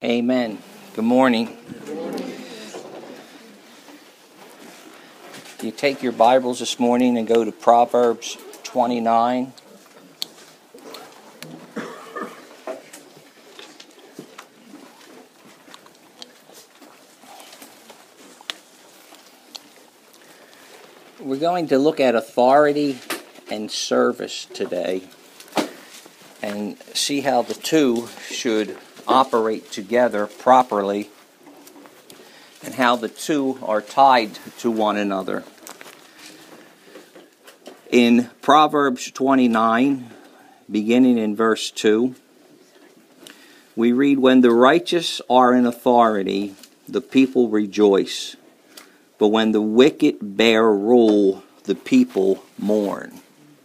Amen. Good morning. You take your Bibles this morning and go to Proverbs 29. We're going to look at authority and service today and see how the two should operate together properly and how the two are tied to one another. In Proverbs 29, beginning in verse 2, we read, "When the righteous are in authority, the people rejoice. But when the wicked bear rule, the people mourn."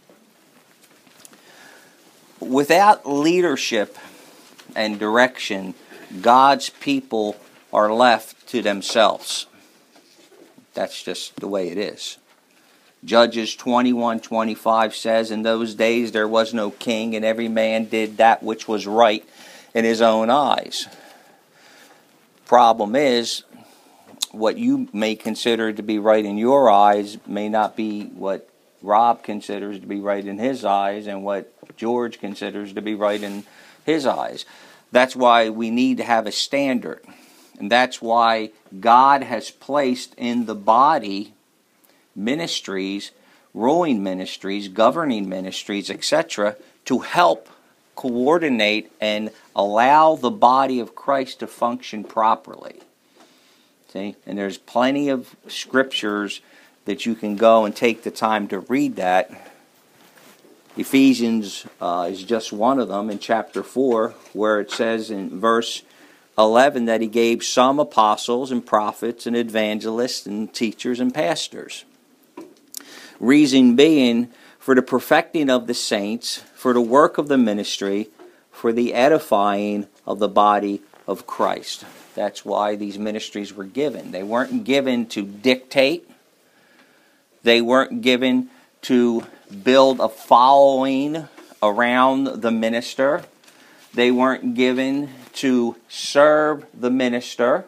Without leadership and direction, God's people are left to themselves. That's just the way it is. Judges 21:25 says, "In those days there was no king, and every man did that which was right in his own eyes." Problem is, what you may consider to be right in your eyes may not be what Rob considers to be right in his eyes, and what George considers to be right in his eyes. That's why we need to have a standard. And that's why God has placed in the body ministries, ruling ministries, governing ministries, etc., to help coordinate and allow the body of Christ to function properly. See? And there's plenty of scriptures that you can go and take the time to read that. Ephesians is just one of them in chapter 4, where it says in verse 11 that he gave some apostles and prophets and evangelists and teachers and pastors. Reason being, for the perfecting of the saints, for the work of the ministry, for the edifying of the body of Christ. That's why these ministries were given. They weren't given to dictate. They weren't given to build a following around the minister. They weren't given to serve the minister.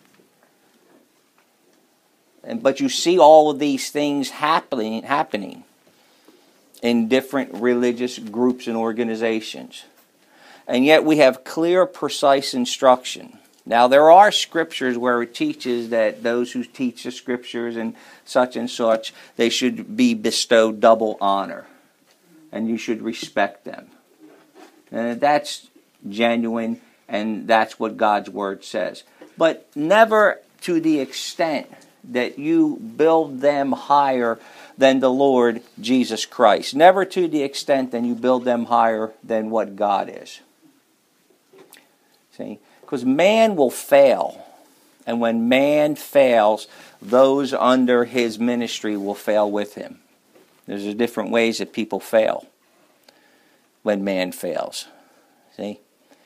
But you see all of these things happening in different religious groups and organizations. And yet we have clear, precise instruction. Now, there are scriptures where it teaches that those who teach the scriptures and such, they should be bestowed double honor. And you should respect them. And that's genuine, and that's what God's Word says. But never to the extent that you build them higher than the Lord Jesus Christ. Never to the extent that you build them higher than what God is. See? Because man will fail. And when man fails, those under his ministry will fail with him. There's different ways that people fail when man fails. See?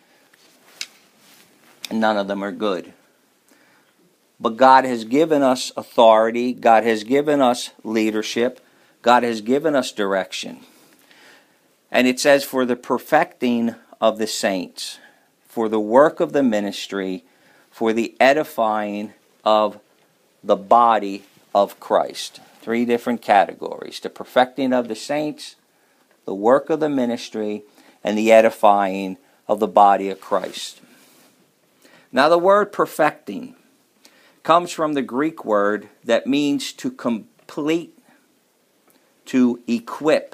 None of them are good. But God has given us authority. God has given us leadership. God has given us direction. And it says, for the perfecting of the saints, for the work of the ministry, for the edifying of the body of Christ. 3 different categories. The perfecting of the saints, the work of the ministry, and the edifying of the body of Christ. Now the word perfecting comes from the Greek word that means to complete, to equip,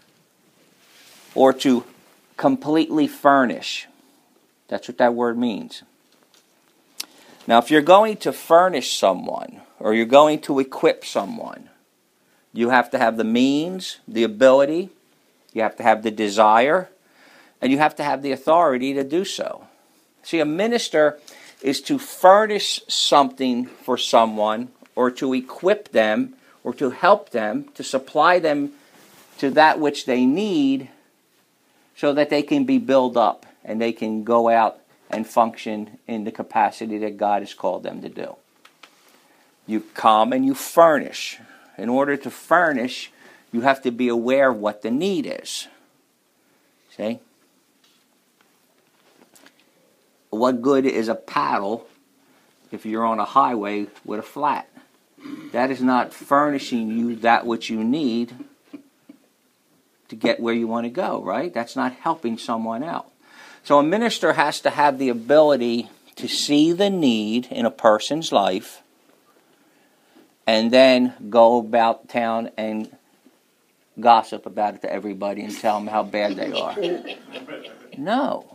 or to completely furnish. That's what that word means. Now, if you're going to furnish someone, or you're going to equip someone, you have to have the means, the ability, you have to have the desire, and you have to have the authority to do so. See, a minister is to furnish something for someone, or to equip them, or to help them, to supply them to that which they need, so that they can be built up and they can go out and function in the capacity that God has called them to do. You come and you furnish. In order to furnish, you have to be aware of what the need is. See? what good is a paddle if you're on a highway with a flat? That is not furnishing you that which you need to get where you want to go, right? That's not helping someone out. So a minister has to have the ability to see the need in a person's life and then go about town and gossip about it to everybody and tell them how bad they are. No.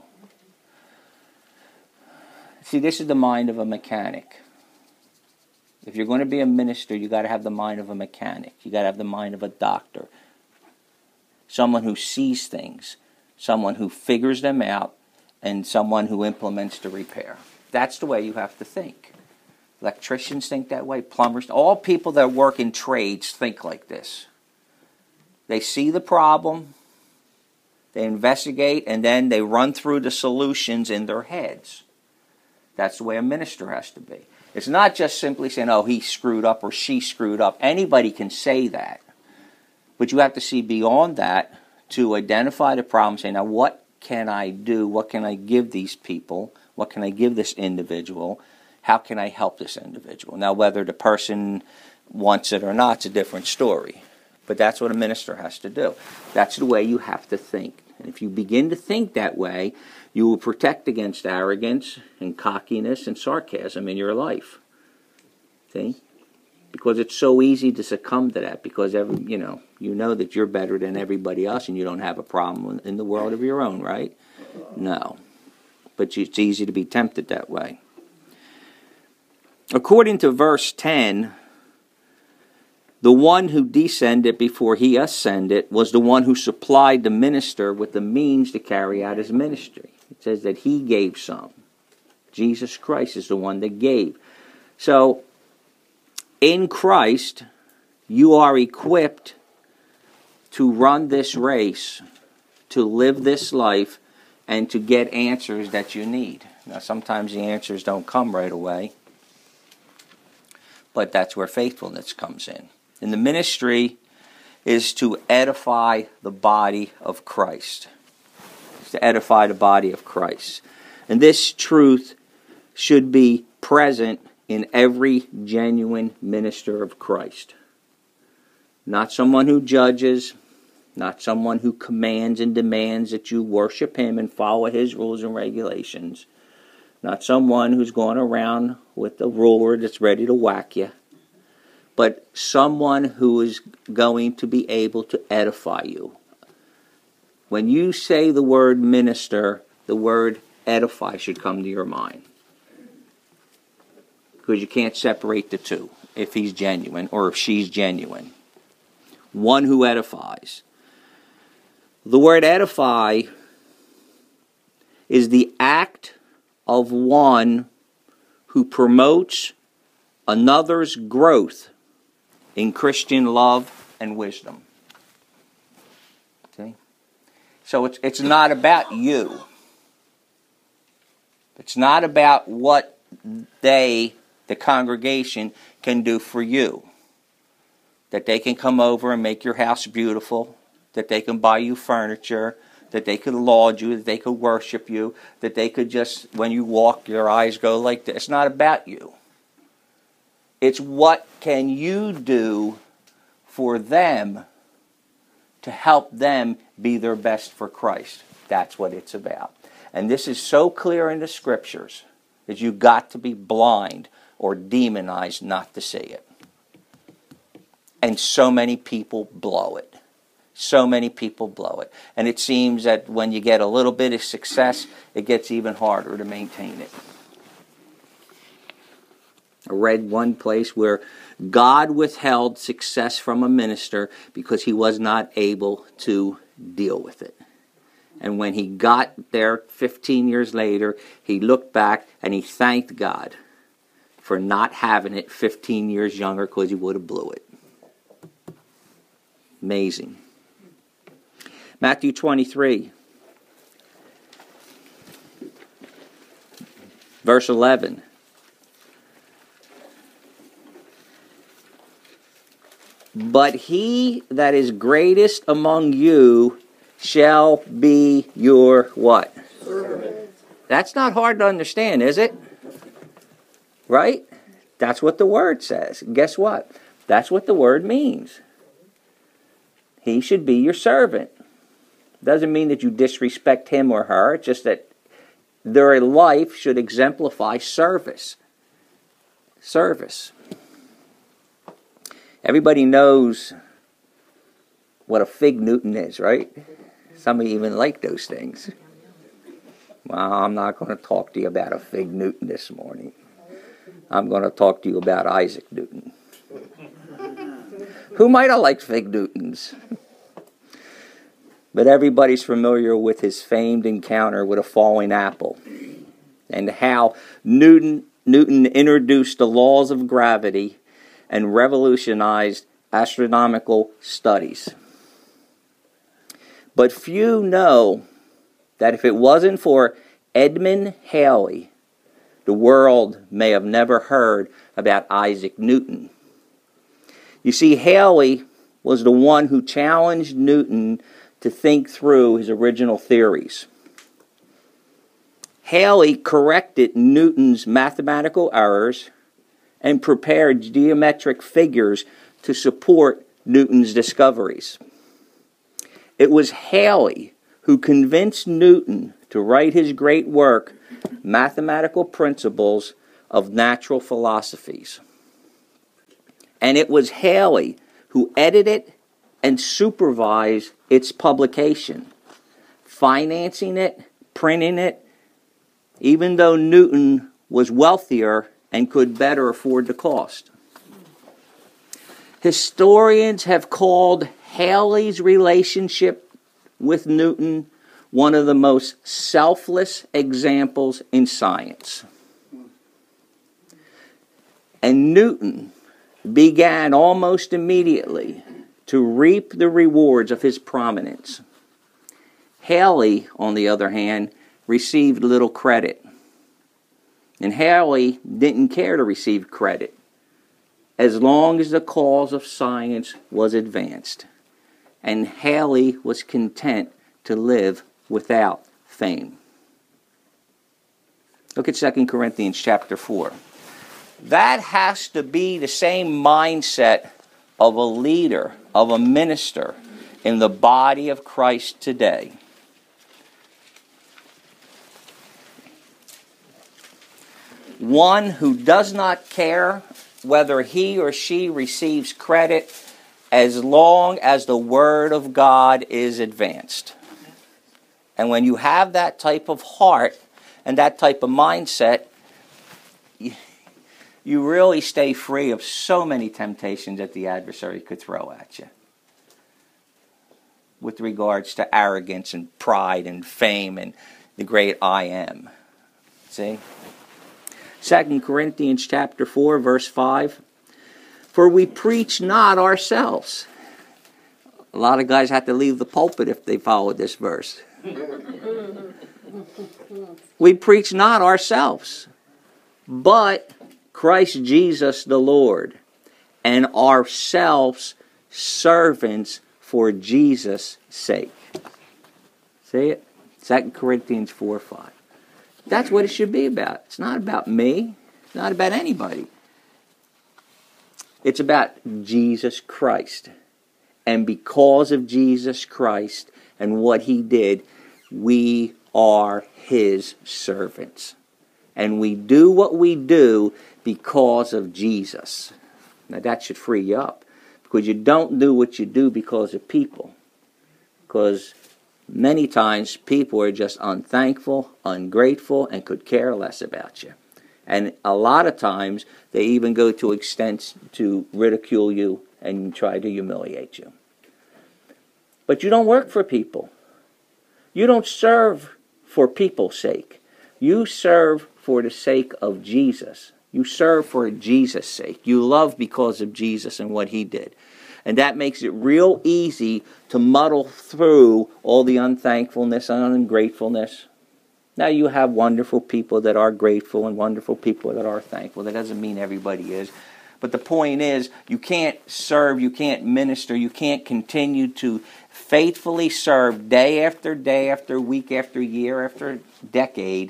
See, this is the mind of a mechanic. If you're going to be a minister, you got to have the mind of a mechanic. You got to have the mind of a doctor. Someone who sees things, someone who figures them out, and someone who implements the repair. That's the way you have to think. Electricians think that way, plumbers, all people that work in trades think like this. They see the problem, they investigate, and then they run through the solutions in their heads. That's the way a minister has to be. It's not just simply saying, oh, he screwed up or she screwed up. Anybody can say that. But you have to see beyond that to identify the problem, say, now what can I do? What can I give these people? What can I give this individual? How can I help this individual? Now, whether the person wants it or not, it's a different story. But that's what a minister has to do. That's the way you have to think. And if you begin to think that way, you will protect against arrogance and cockiness and sarcasm in your life. See? Because it's so easy to succumb to that because you know that you're better than everybody else and you don't have a problem in the world of your own, right? No. But it's easy to be tempted that way. According to verse 10, the one who descended before he ascended was the one who supplied the minister with the means to carry out his ministry. It says that he gave some. Jesus Christ is the one that gave. So, in Christ, you are equipped to run this race, to live this life, and to get answers that you need. Now, sometimes the answers don't come right away, but that's where faithfulness comes in. And the ministry is to edify the body of Christ. It's to edify the body of Christ. And this truth should be present in every genuine minister of Christ. Not someone who judges, not someone who commands and demands that you worship him and follow his rules and regulations. Not someone who's going around with a ruler that's ready to whack you. But someone who is going to be able to edify you. When you say the word minister, the word edify should come to your mind. Because you can't separate the two if he's genuine or if she's genuine. One who edifies. The word edify is the act of one who promotes another's growth in Christian love and wisdom. See? So it's not about you. It's not about what the congregation, can do for you. That they can come over and make your house beautiful. That they can buy you furniture. That they could laud you. That they could worship you. That they could just, when you walk, your eyes go like this. It's not about you. It's what can you do for them to help them be their best for Christ. That's what it's about. And this is so clear in the Scriptures that you've got to be blind or demonized not to see it. And so many people blow it. So many people blow it. And it seems that when you get a little bit of success, it gets even harder to maintain it. I read one place where God withheld success from a minister because he was not able to deal with it. And when he got there 15 years later, he looked back and he thanked God for not having it 15 years younger because he would have blew it. Amazing. Matthew 23, verse 11. But he that is greatest among you shall be your what? Servant. That's not hard to understand, is it? Right? That's what the word says. Guess what? That's what the word means. He should be your servant. Doesn't mean that you disrespect him or her. It's just that their life should exemplify service. Service. Everybody knows what a fig Newton is, right? Some of you even like those things. Well, I'm not going to talk to you about a fig Newton this morning. I'm going to talk to you about Isaac Newton. Who might have liked fig Newtons? But everybody's familiar with his famed encounter with a falling apple and how Newton introduced the laws of gravity and revolutionized astronomical studies. But few know that if it wasn't for Edmund Halley, the world may have never heard about Isaac Newton. You see, Halley was the one who challenged Newton to think through his original theories. Halley corrected Newton's mathematical errors and prepared geometric figures to support Newton's discoveries. It was Halley who convinced Newton to write his great work, Mathematical Principles of Natural Philosophies. And it was Halley who edited and supervised its publication, financing it, printing it, even though Newton was wealthier and could better afford the cost. Historians have called Halley's relationship with Newton one of the most selfless examples in science. And Newton began almost immediately to reap the rewards of his prominence. Halley, on the other hand, received little credit. And Halley didn't care to receive credit as long as the cause of science was advanced. And Halley was content to live without fame. Look at 2 Corinthians chapter 4. That has to be the same mindset of a leader, of a minister in the body of Christ today. One who does not care whether he or she receives credit as long as the Word of God is advanced. And when you have that type of heart and that type of mindset, you really stay free of so many temptations that the adversary could throw at you with regards to arrogance and pride and fame and the great I am. See? 2 Corinthians chapter 4, verse 5. For we preach not ourselves. A lot of guys have to leave the pulpit if they follow this verse. We preach not ourselves, but Christ Jesus the Lord, and ourselves servants for Jesus' sake. See it? 2 Corinthians 4, 5. That's what it should be about. It's not about me. It's not about anybody. It's about Jesus Christ. And because of Jesus Christ and what He did, we are His servants. And we do what we do because of Jesus. Now that should free you up. Because you don't do what you do because of people. Because many times people are just unthankful, ungrateful, and could care less about you. And a lot of times they even go to extents to ridicule you and try to humiliate you. But you don't work for people. You don't serve for people's sake. You serve for the sake of Jesus. You serve for Jesus' sake. You love because of Jesus and what He did. And that makes it real easy to muddle through all the unthankfulness and ungratefulness. Now you have wonderful people that are grateful and wonderful people that are thankful. That doesn't mean everybody is. But the point is, you can't serve, you can't minister, you can't continue to faithfully serve day after day after week after year after decade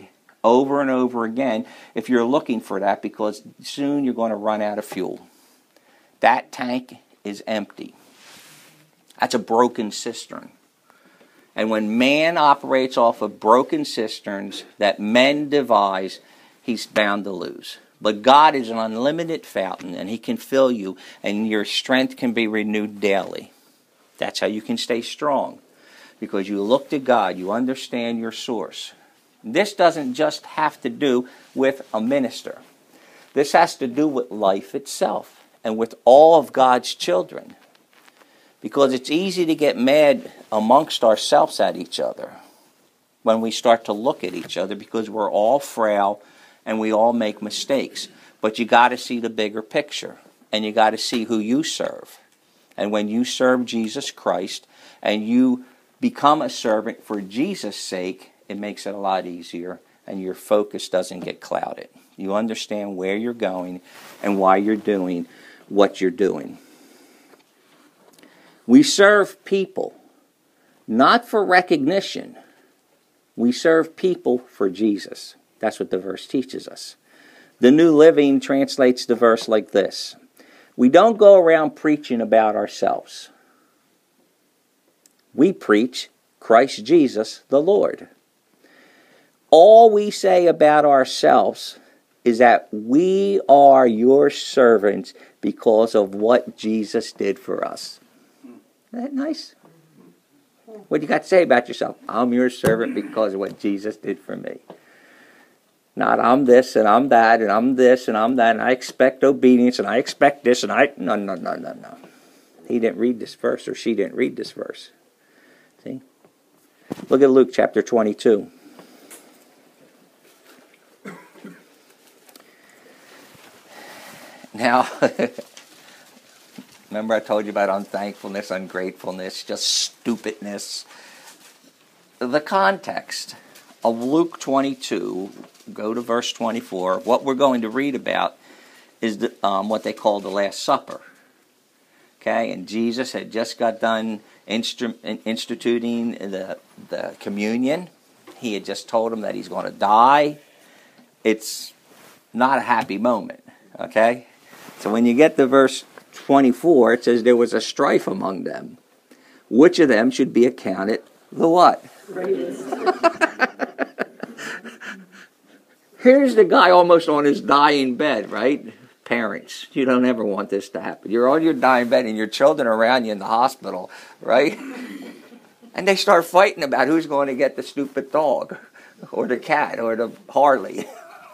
over and over again if you're looking for that, because soon you're going to run out of fuel. That tank is empty. That's a broken cistern. And when man operates off of broken cisterns that men devise, he's bound to lose. But God is an unlimited fountain, and he can fill you, and your strength can be renewed daily. That's how you can stay strong, because you look to God, you understand your source. This doesn't just have to do with a minister. This has to do with life itself and with all of God's children. Because it's easy to get mad amongst ourselves at each other when we start to look at each other, because we're all frail and we all make mistakes. But you got to see the bigger picture, and you got to see who you serve. And when you serve Jesus Christ and you become a servant for Jesus' sake, it makes it a lot easier, and your focus doesn't get clouded. You understand where you're going and why you're doing what you're doing. We serve people, not for recognition. We serve people for Jesus. That's what the verse teaches us. The New Living translates the verse like this: we don't go around preaching about ourselves. We preach Christ Jesus the Lord. All we say about ourselves is that we are your servants because of what Jesus did for us. Isn't that nice? What do you got to say about yourself? I'm your servant because of what Jesus did for me. Not I'm this and I'm that and I'm this and I'm that and I expect obedience and I expect this and No. He didn't read this verse, or she didn't read this verse. See? Look at Luke chapter 22. Now, remember I told you about unthankfulness, ungratefulness, just stupidness. The context of Luke 22, go to verse 24. What we're going to read about is what they call the Last Supper. Okay, and Jesus had just got done instituting the communion. He had just told them that he's going to die. It's not a happy moment, okay? So when you get to verse 24, it says there was a strife among them. Which of them should be accounted the what? Greatest. Here's the guy almost on his dying bed, right? Parents, you don't ever want this to happen. You're on your dying bed and your children are around you in the hospital, right? And they start fighting about who's going to get the stupid dog or the cat or the Harley.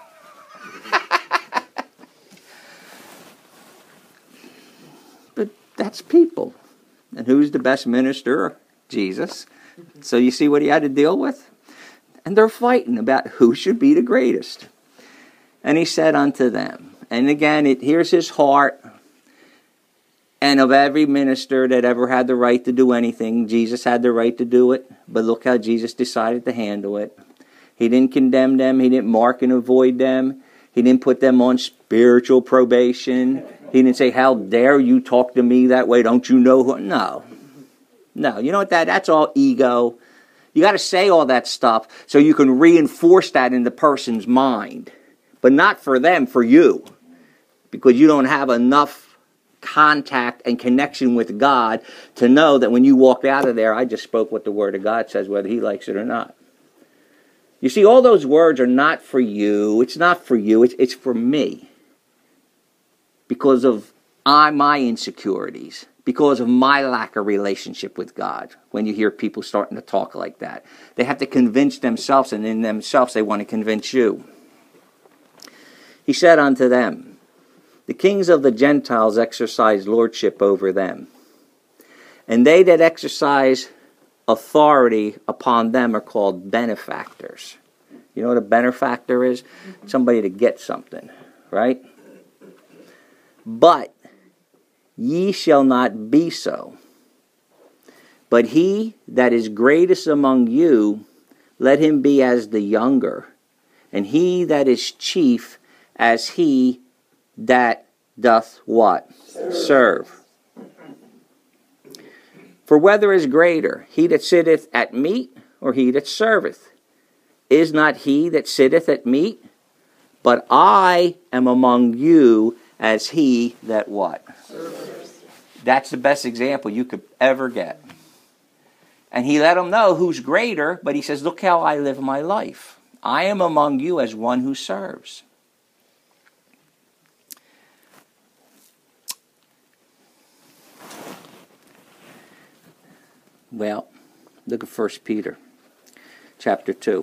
But that's people. And who's the best minister? Jesus. So you see what he had to deal with? And they're fighting about who should be the greatest. And he said unto them, and again, here's his heart. And of every minister that ever had the right to do anything, Jesus had the right to do it. But look how Jesus decided to handle it. He didn't condemn them. He didn't mark and avoid them. He didn't put them on spiritual probation. He didn't say, how dare you talk to me that way? Don't you know who? No. No, you know what? That's all ego. You got to say all that stuff so you can reinforce that in the person's mind. But not for them, for you. Because you don't have enough contact and connection with God to know that when you walked out of there, I just spoke what the Word of God says, whether He likes it or not. You see, all those words are not for you. It's not for you. It's for me. Because of my insecurities. Because of my lack of relationship with God. When you hear people starting to talk like that. They have to convince themselves, and in themselves they want to convince you. He said unto them, the kings of the Gentiles exercise lordship over them. And they that exercise authority upon them are called benefactors. You know what a benefactor is? Somebody to get something, right? But ye shall not be so. But he that is greatest among you, let him be as the younger. And he that is chief as he that doth what? Serve. For whether is greater, he that sitteth at meat, or he that serveth? is not he that sitteth at meat? But I am among you as he that what? Serves. That's the best example you could ever get. And he let them know who's greater, but he says, look how I live my life. I am among you as one who serves. Well, look at 1 Peter chapter 2.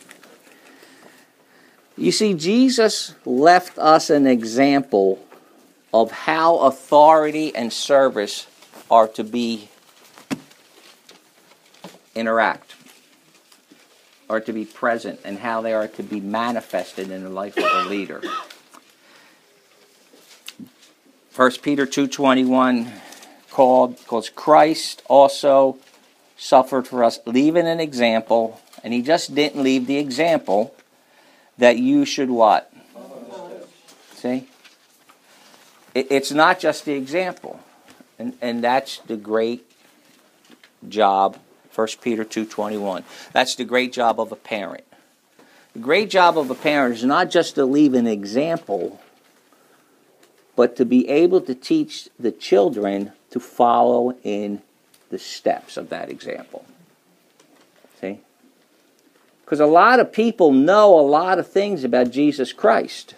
You see, Jesus left us an example of how authority and service are to be interact, are to be present, and how they are to be manifested in the life of a leader. 1 Peter 2:21 calls Christ also suffered for us, leaving an example, and he just didn't leave the example that you should what? See? It's not just the example. And that's the great job, 1 Peter 2:21. That's the great job of a parent. The great job of a parent is not just to leave an example, but to be able to teach the children to follow in the steps of that example. See? Because a lot of people know a lot of things about Jesus Christ.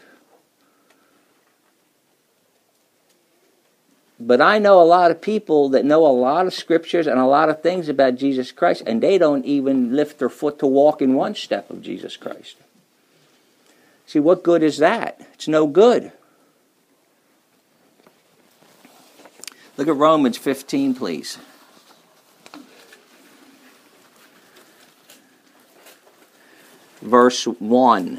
But I know a lot of people that know a lot of scriptures and a lot of things about Jesus Christ, and they don't even lift their foot to walk in one step of Jesus Christ. See, what good is that? It's no good. Look at Romans 15, please. Verse 1.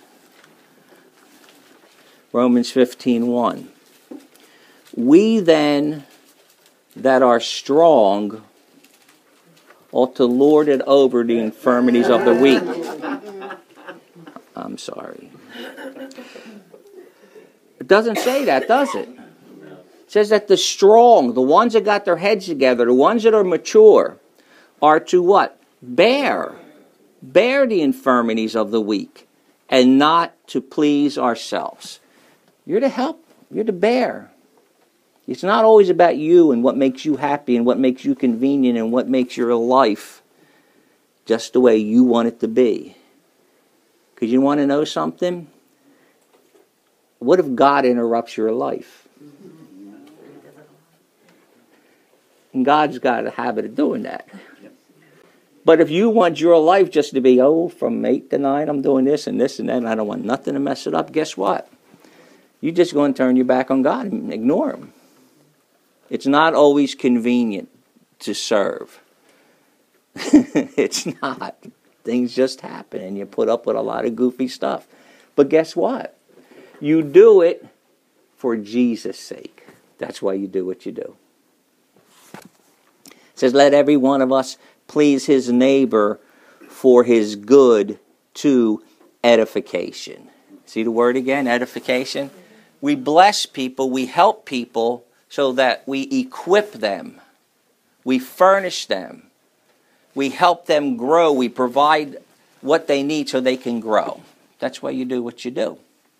Romans 15:1. We then that are strong ought to lord it over the infirmities of the weak. I'm sorry. It doesn't say that, does it? It says that the strong, the ones that got their heads together, the ones that are mature, are to what? Bear the infirmities of the weak, and not to please ourselves. You're to help. You're to bear. It's not always about you and what makes you happy and what makes you convenient and what makes your life just the way you want it to be. Because you want to know something? What if God interrupts your life? And God's got a habit of doing that. But if you want your life just to be, from 8 to 9, I'm doing this and that, and I don't want nothing to mess it up, guess what? You're just going to turn your back on God and ignore Him. It's not always convenient to serve. It's not. Things just happen, and you put up with a lot of goofy stuff. But guess what? You do it for Jesus' sake. That's why you do what you do. It says, let every one of us please his neighbor for his good to edification. See the word again, edification? We bless people, we help people so that we equip them. We furnish them. We help them grow. We provide what they need so they can grow. That's why you do what you do.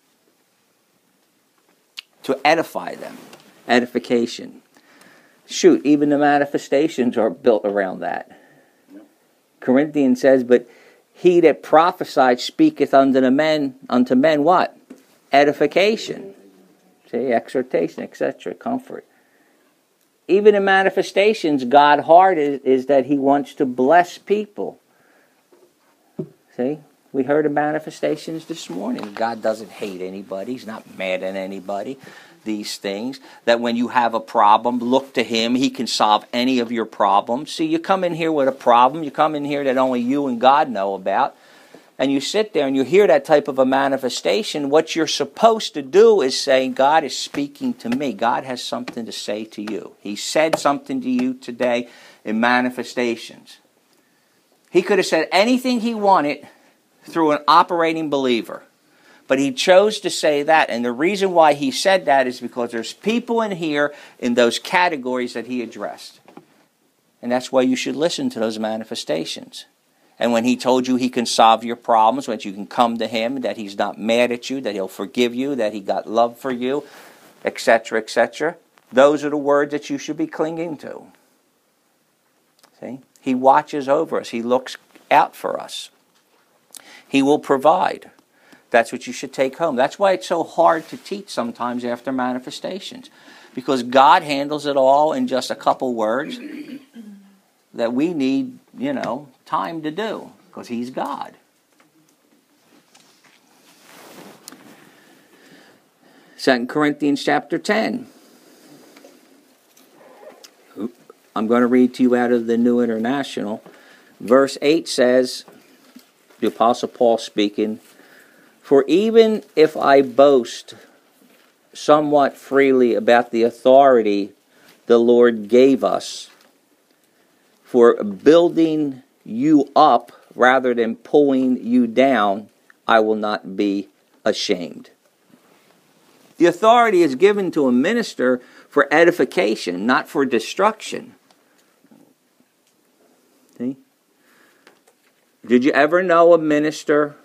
To edify them. Edification. Shoot, even the manifestations are built around that. Corinthians says, but he that prophesied speaketh unto men what? Edification. See, exhortation, etc., comfort. Even in manifestations, God's heart is that He wants to bless people. See, we heard of manifestations this morning. God doesn't hate anybody. He's not mad at anybody. These things, that when you have a problem, look to Him. He can solve any of your problems. See, you come in here with a problem. You come in here that only you and God know about. And you sit there and you hear that type of a manifestation. What you're supposed to do is say, God is speaking to me. God has something to say to you. He said something to you today in manifestations. He could have said anything He wanted through an operating believer. But He chose to say that. And the reason why He said that is because there's people in here in those categories that He addressed. And that's why you should listen to those manifestations. And when he told you he can solve your problems, when you can come to him, that he's not mad at you, that he'll forgive you, that he got love for you, etc., etc., those are the words that you should be clinging to. See? He watches over us. He looks out for us. He will provide. That's what you should take home. That's why it's so hard to teach sometimes after manifestations. Because God handles it all in just a couple words that we need, time to do. Because he's God. 2 Corinthians chapter 10. I'm going to read to you out of the New International. Verse 8 says, the Apostle Paul speaking, "For even if I boast somewhat freely about the authority the Lord gave us for building you up rather than pulling you down, I will not be ashamed." The authority is given to a minister for edification, not for destruction. See? Did you ever know a minister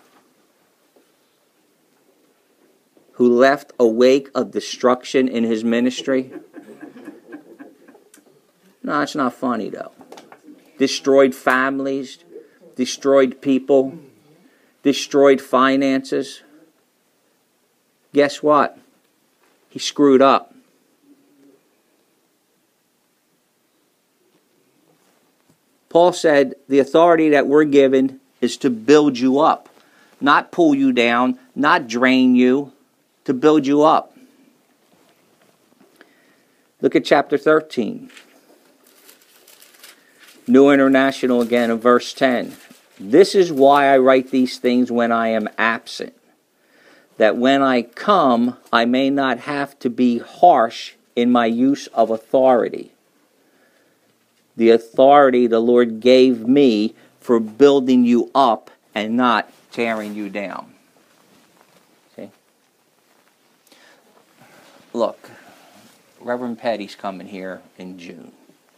who left a wake of destruction in his ministry? No, it's not funny though. Destroyed families, destroyed people, destroyed finances. Guess what? He screwed up. Paul said the authority that we're given is to build you up, not pull you down, not drain you, to build you up. Look at chapter 13. New International again in verse 10. "This is why I write these things when I am absent, that when I come I may not have to be harsh in my use of authority. The authority the Lord gave me for building you up and not tearing you down." See? Look, Reverend Petty's coming here in June.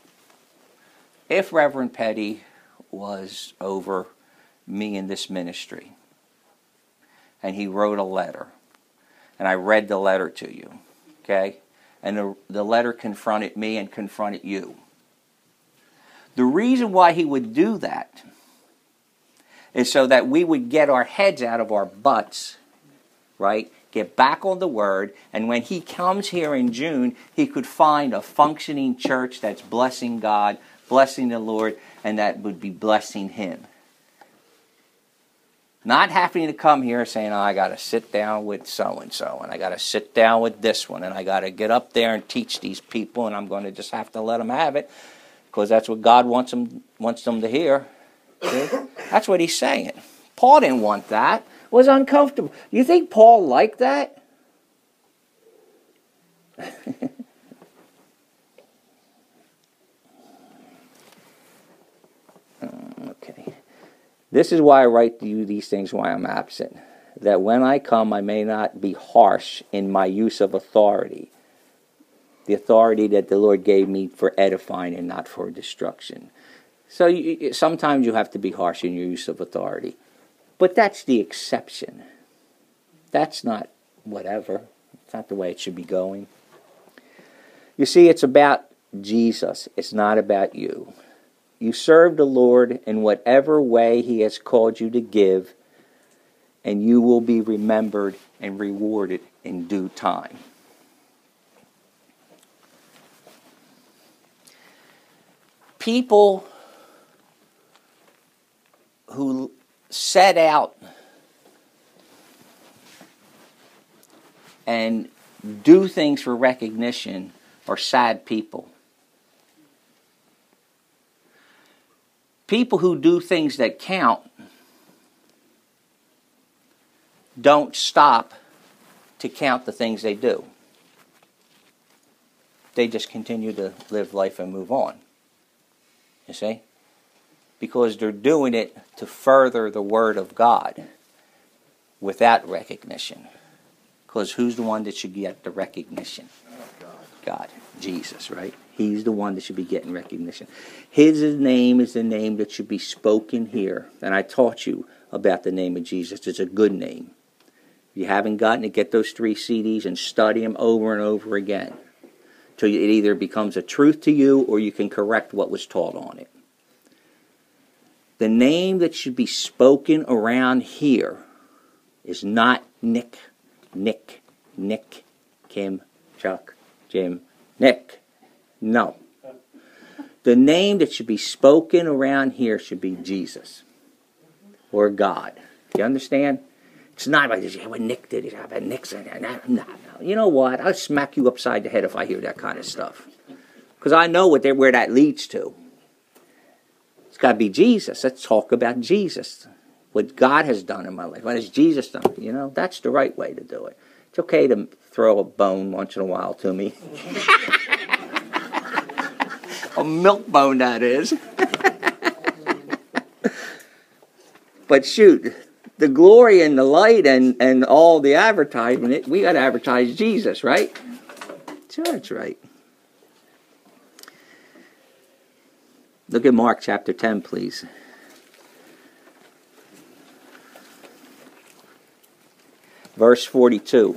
If Reverend Petty was over me in this ministry, and he wrote a letter, and I read the letter to you, okay? And the letter confronted me and confronted you. The reason why he would do that is so that we would get our heads out of our butts, right? Get back on the Word, and when he comes here in June, he could find a functioning church that's blessing God, blessing the Lord, and that would be blessing him. Not having to come here saying, "Oh, I got to sit down with so-and-so, and I got to sit down with this one, and I got to get up there and teach these people, and I'm going to just have to let them have it, because that's what God wants them to hear." See? That's what he's saying. Paul didn't want that. It was uncomfortable. You think Paul liked that? Okay. "This is why I write to you these things while I'm absent, that when I come I may not be harsh in my use of authority, the authority that the Lord gave me for edifying and not for destruction." So sometimes you have to be harsh in your use of authority. But that's the exception. That's not whatever. It's not the way it should be going. You see, it's about Jesus. It's not about you. You serve the Lord in whatever way he has called you to give, and you will be remembered and rewarded in due time. People who set out and do things for recognition are sad people. People who do things that count don't stop to count the things they do. They just continue to live life and move on. You see? Because they're doing it to further the Word of God without recognition. Because who's the one that should get the recognition? God, Jesus, right? He's the one that should be getting recognition. His name is the name that should be spoken here. And I taught you about the name of Jesus. It's a good name. If you haven't gotten it, get those 3 CDs and study them over and over again. Till it either becomes a truth to you or you can correct what was taught on it. The name that should be spoken around here is not Nick, Kim, Chuck, Jim, Nick. No. The name that should be spoken around here should be Jesus or God. You understand? It's not like this, what Nick did, Nick's in there. No. You know what? I'll smack you upside the head if I hear that kind of stuff. Because I know where that leads to. It's got to be Jesus. Let's talk about Jesus. What God has done in my life. What has Jesus done? You know, that's the right way to do it. It's okay to throw a bone once in a while to me. A milk bone, that is. But shoot, the glory and the light and all the advertisement, we got to advertise Jesus, right? Sure, that's right. Look at Mark chapter 10, please. Verse 42.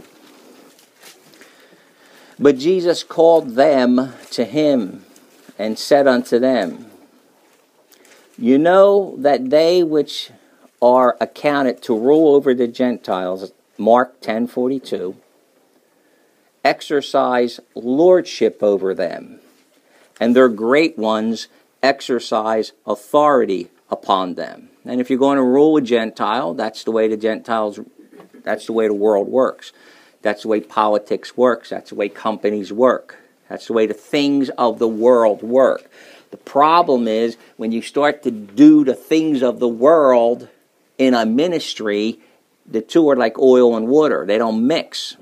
But Jesus called them to him and said unto them, You know that they which are accounted to rule over the Gentiles, Mark 10:42, exercise lordship over them, and their great ones exercise authority upon them. And if you're going to rule a Gentile, that's the way that's the way the world works. That's the way politics works. That's the way companies work. That's the way the things of the world work. The problem is when you start to do the things of the world in a ministry, the two are like oil and water. They don't mix.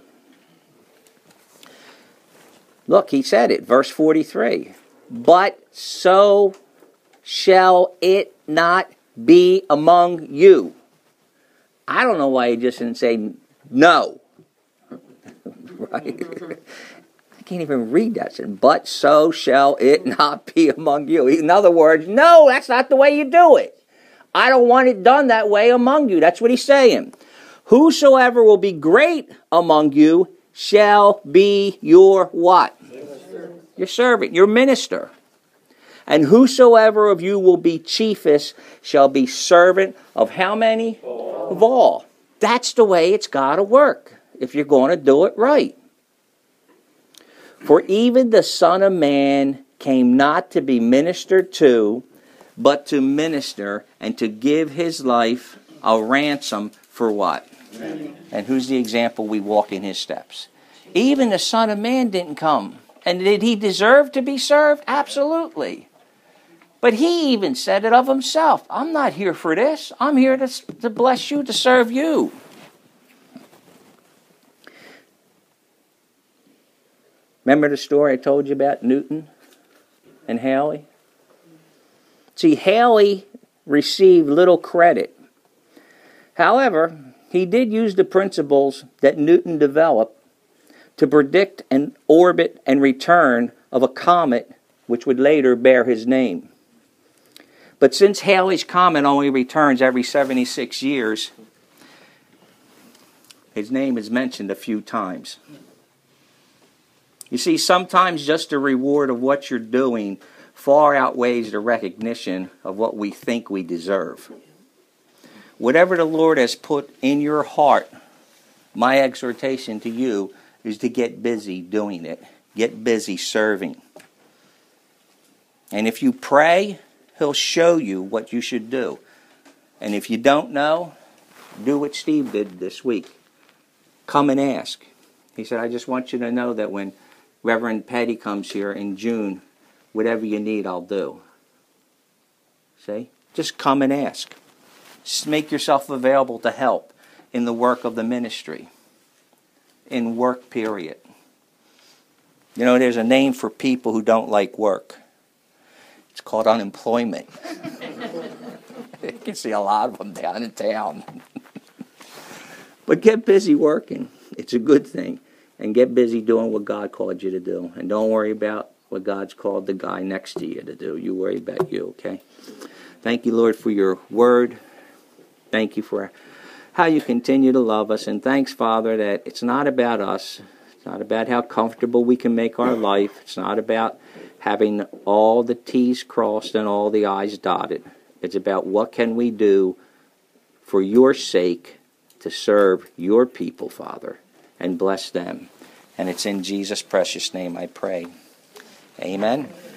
Look, he said it, verse 43. But so shall it not be among you. I don't know why he just didn't say no. Right? I can't even read that. But so shall it not be among you. In other words, no, that's not the way you do it. I don't want it done that way among you. That's what he's saying. Whosoever will be great among you shall be your what? Your servant, your minister. And whosoever of you will be chiefest shall be servant of how many? Of all. That's the way it's got to work if you're going to do it right. For even the Son of Man came not to be ministered to, but to minister and to give his life a ransom for what? Many. And who's the example? We walk in his steps. Even the Son of Man didn't come. And did he deserve to be served? Absolutely. But he even said it of himself. I'm not here for this. I'm here to bless you, to serve you. Remember the story I told you about Newton and Halley? See, Halley received little credit. However, he did use the principles that Newton developed to predict an orbit and return of a comet which would later bear his name. But since Halley's comet only returns every 76 years, his name is mentioned a few times. You see, sometimes just the reward of what you're doing far outweighs the recognition of what we think we deserve. Whatever the Lord has put in your heart, my exhortation to you is to get busy doing it. Get busy serving. And if you pray, He'll show you what you should do. And if you don't know, do what Steve did this week. Come and ask. He said, I just want you to know that when Reverend Petty comes here in June, whatever you need, I'll do. See? Just come and ask. Just make yourself available to help in the work of the ministry. In work, period. You know, there's a name for people who don't like work. It's called unemployment. You can see a lot of them down in town. But get busy working. It's a good thing. and get busy doing what God called you to do. And don't worry about what God's called the guy next to you to do. You worry about you, okay? Thank you, Lord, for your word. Thank you for how you continue to love us. And thanks, Father, that it's not about us. It's not about how comfortable we can make our life. It's not about having all the T's crossed and all the I's dotted. It's about what can we do for your sake to serve your people, Father, and bless them. And it's in Jesus' precious name I pray. Amen.